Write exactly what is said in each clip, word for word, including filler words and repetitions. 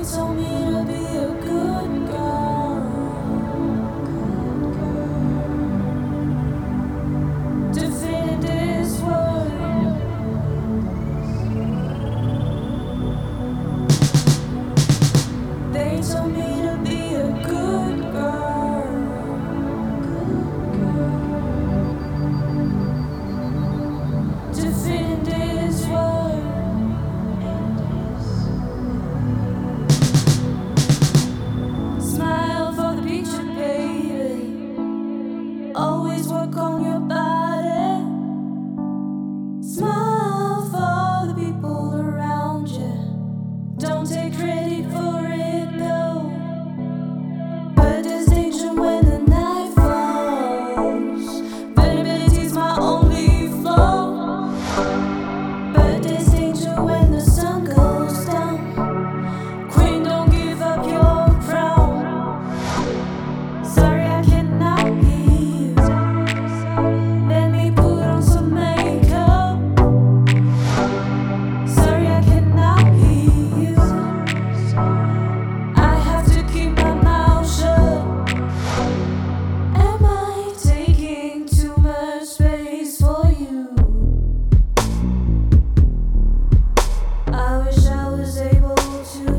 told me to be a good girl, to fit in this world. They told me to be a good girl, to fit in this world. Smile for the picture, baby. Always work on your body. Smile for the people around you. Don't take credit for it, no. But there's danger when the night falls. Vulnerability's my only flaw. But there's danger when the sun goes down. Queen, don't give up your crown. Sorry, I cannot hear you. Let me put on some makeup. Sorry, I cannot hear you. I have to keep my mouth shut. Am I taking too much space for you? I wish I was able to.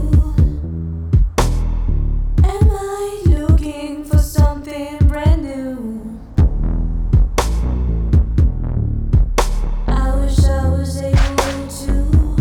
Am I looking for something brand new? I wish I was able to.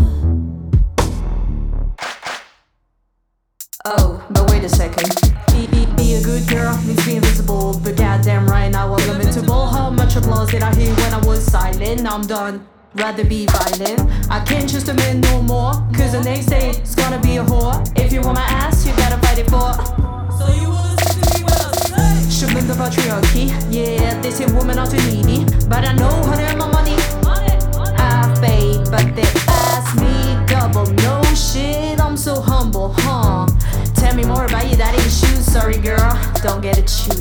Oh, but wait a second. Be, be, be a good girl means be invisible. But goddamn right now I'm lamentable. How much applause did I hear when I was silent? Now I'm done, rather be violent. I can't trust a man no more, cause the next day it's gonna be a whore. If you want my ass, you gotta fight it for. So you will listen to me when I say Shouldn't the patriarchy. Yeah, they say women are too needy, but I know how to earn my money. I've paid, but they ask me double. No shit, I'm so humble, huh? Tell me more about your daddy issues. Sorry girl, don't get to choose.